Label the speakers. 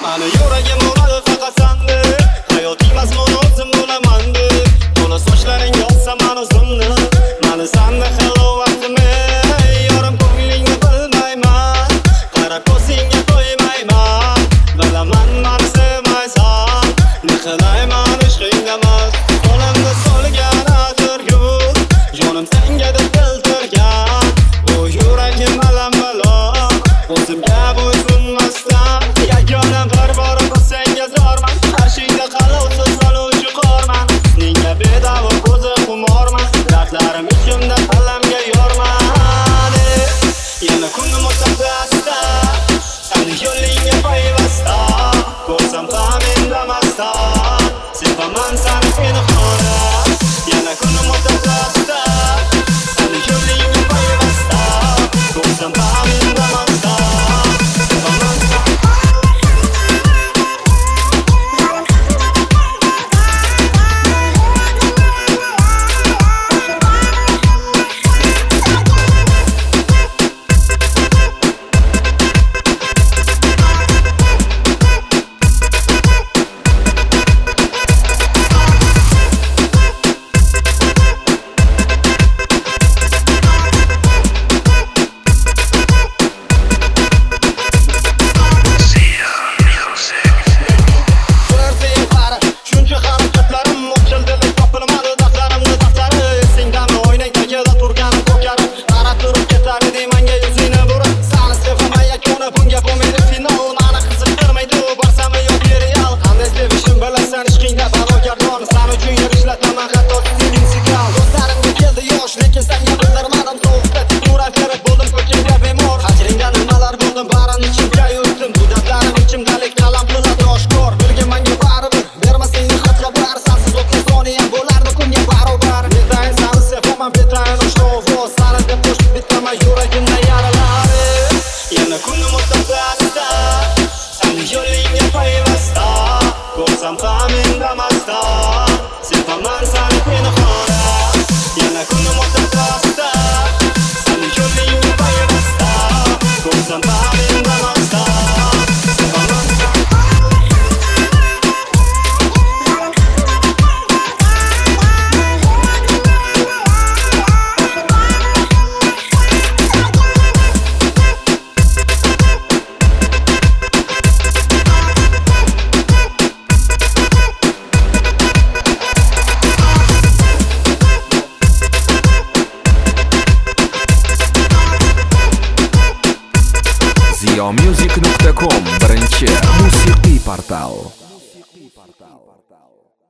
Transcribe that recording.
Speaker 1: Mani yuragim uradi faqat sendek, hayoting mazmuni o'zim bo'lamandek. To'la sochlaring yozsa man o'zimni, mani sanda halovatimi, yorim ko'nglingni bilmayman, qarab ko'zingga qo'ymayman. Bilaman mani sevmaysan, ne qilayman ishqingdamas. Qo'limda solgan atirgul, jonim senga deb bildirgan. Bu yuragim alam bilan, o'zimga bo'ysunmasdan. Yagonam bir bora senga zorman, qarshingda qalovsiz qoluvchi qorman. Senga bedavo ko'zi xumorman, dardlarim ichimda alamga yorman. Yana kunim o'tmasda, seni yo'lingga payvasta, ko'rsam ham indamasdan, sevaman seni pinhona. Yana kunim o'tmasda, seni yo'lingga payvasta, ko'rsam ham indamasdan, sevaman seni. Ko'rsam ham indamasdan, sevaman seni pinhona. Yana kunim o'tmasda, seni yo'lingga payvasta, ko'rsam ham indamasdan, sevaman seni.
Speaker 2: Music.com birinchi musiqiy portal.